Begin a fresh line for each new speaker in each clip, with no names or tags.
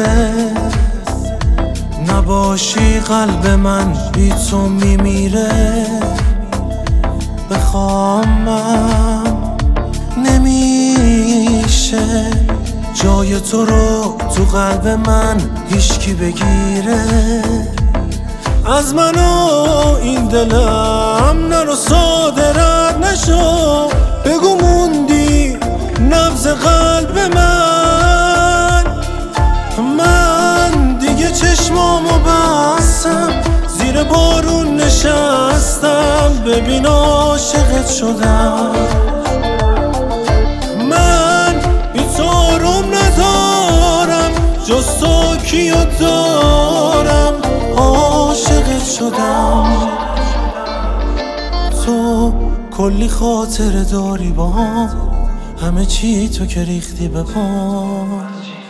نباشی قلب من بی تو میمیره. بخوامم نمیشه جای تو رو تو قلب من هیچکی بگیره. از من و این دلم نرو صادرت نشو، بگو موندی نبض قلب من دیگه چشمامو بستم، زیر بارون نشستم، ببین عاشقت شدم. من بی تو آروم ندارم، جز تو کیو دارم، عاشقت شدم. تو کلی خاطره داری با هم، همه چی تو که ریختی به پام.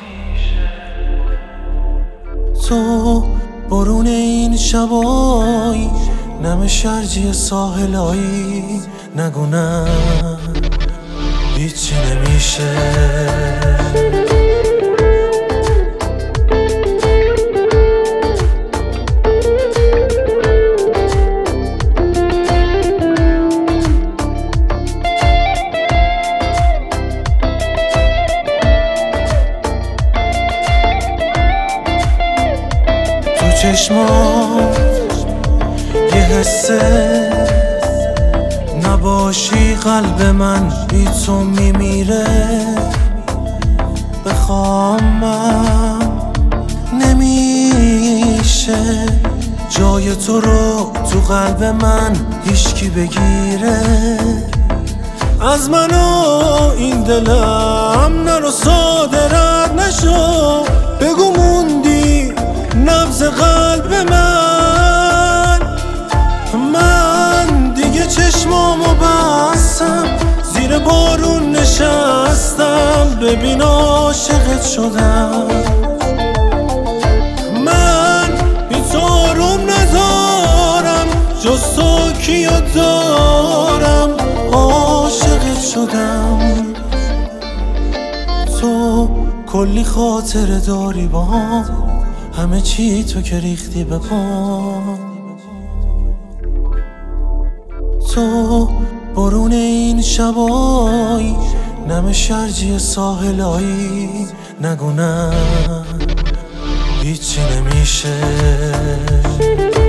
تو برون این شبایی، نم شرجی ساحلایی، نگو نه هیچی نمیشه. چشمات یه حسه، نباشی قلب من بی تو میمیره. بخوامم نمیشه جای تو رو تو قلب من هیچکی بگیره. از من و این دلم نرو صادرت نشو، بگو موندی نبض قلب من دیگه چشمامو بستم، زیر بارون نشستم، ببین عاشقت شدم. من بی تو آروم ندارم، جز تو کیو دارم، عاشقت شدم. تو کلی خاطره داری با هم، همه چی تو که ریختی به پام. تو برون این شبایی، نم شرجی ساحلایی، نگو نه هیچی نمیشه.